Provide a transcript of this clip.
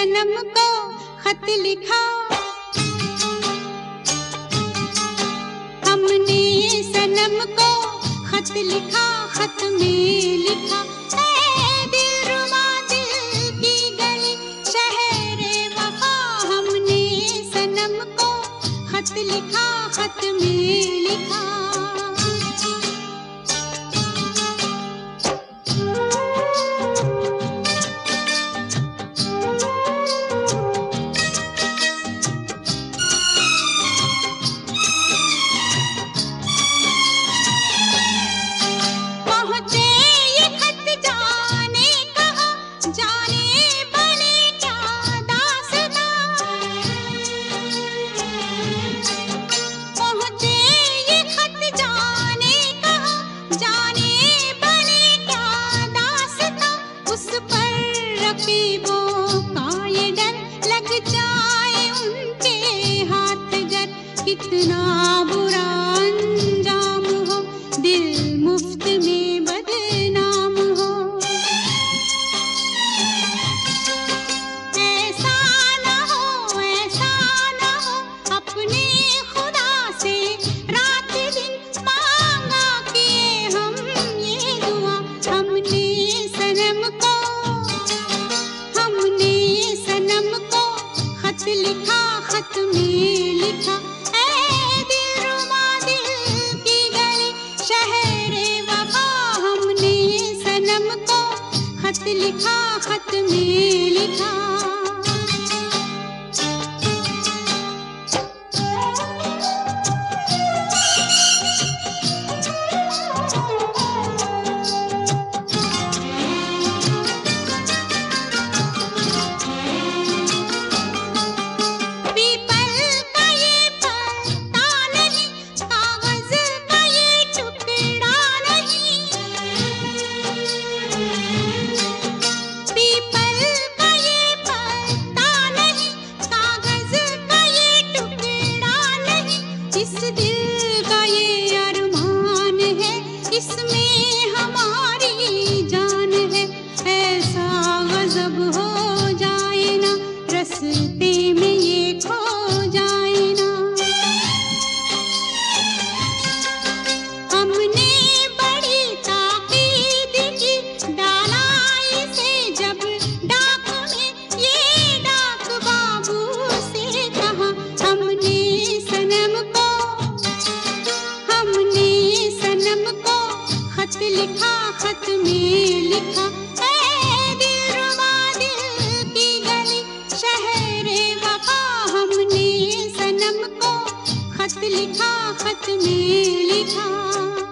सनम को खत लिखा, हमने सनम को खत लिखा, खत में लिखा ऐ दिलरुबा दिल की गली शहरे वफा। हमने सनम को खत लिखा, खत में लिखा। कितना बुरा अंजाम हो, दिल मुफ्त में बदनाम हो। ऐसा ना हो, ऐसा ना हो, अपने खुदा से रात दिन मांगा किए हम ये दुआ। हमने सनम को खत लिखा, खत में लिखा ऐ दिलरुबा दिल की गली शहरे वफा। हमने सनम को खत लिखा, खत में लिखा। इस दिल का ये अरमान है, इसमें हमारी जान है। ऐसा गजब हो जाए ना, रस्ते में ये खो जाए ना। हमने बड़ी ताकीद की, डाला इसे जब डाक में, ये डाक बाबू से कहा। हमने सनम को खत लिखा, खत में लिखा ऐ दिलरुबा दिल की गली शहरे वफा। हमने सनम को खत लिखा, खत में लिखा।